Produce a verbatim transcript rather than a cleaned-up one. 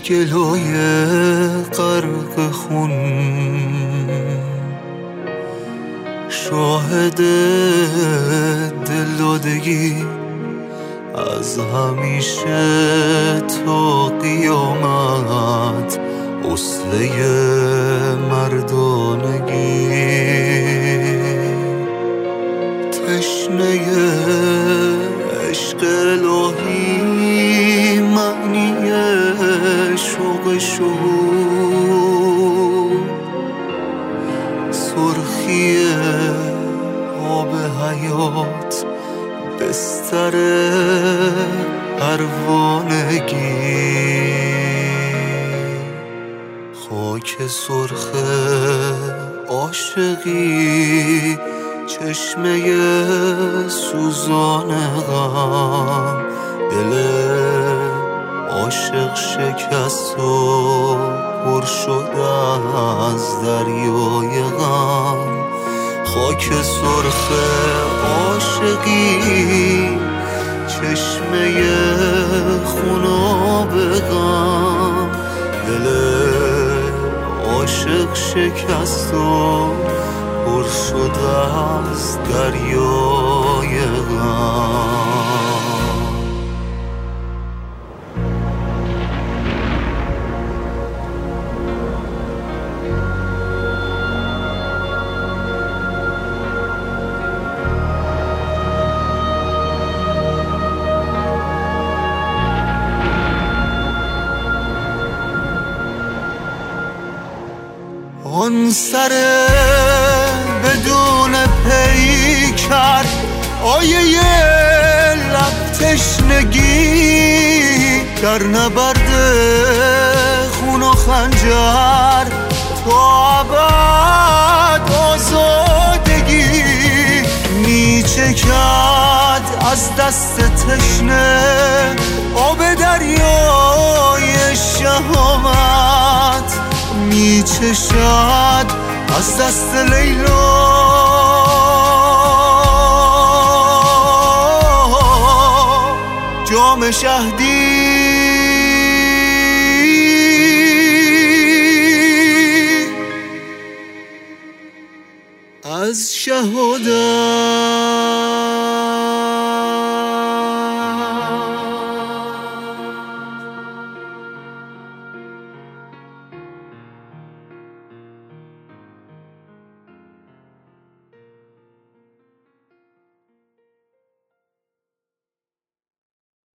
گلوی غرق خون، شاهد دلدادگی از همیشه تا قیامت، اصله مردانگی، تشنه عشق الهی، معنی شوق شهود، سرخی آب حیات، بستر پروانگی، خاک سرخ عاشقی، چشمه سوزان غم، دل عاشق شکست و پر شده از دریای غم، خاک سرخ عاشقی، چشمه خوناب غم، دل عاشق شکست و پر شده از دریای غم. آن سر بدون پیکر، آیه لب تشنگی، در نبرد خون و خنجر تا ابد آزادگی، میچکد از دست تشنه آب دریای شهامت، میچشد از دست لیلا جام شهدی، از شهادت